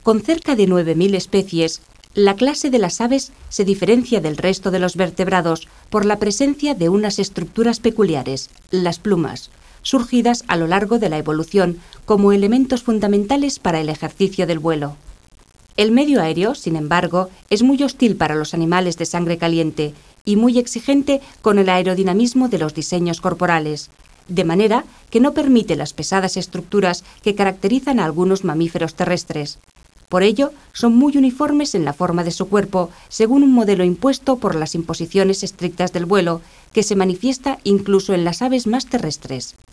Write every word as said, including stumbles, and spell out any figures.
Con cerca de nueve mil especies, la clase de las aves se diferencia del resto de los vertebrados por la presencia de unas estructuras peculiares, las plumas, surgidas a lo largo de la evolución como elementos fundamentales para el ejercicio del vuelo. El medio aéreo, sin embargo, es muy hostil para los animales de sangre caliente y muy exigente con el aerodinamismo de los diseños corporales, de manera que no permite las pesadas estructuras que caracterizan a algunos mamíferos terrestres. Por ello, son muy uniformes en la forma de su cuerpo, según un modelo impuesto por las imposiciones estrictas del vuelo, que se manifiesta incluso en las aves más terrestres.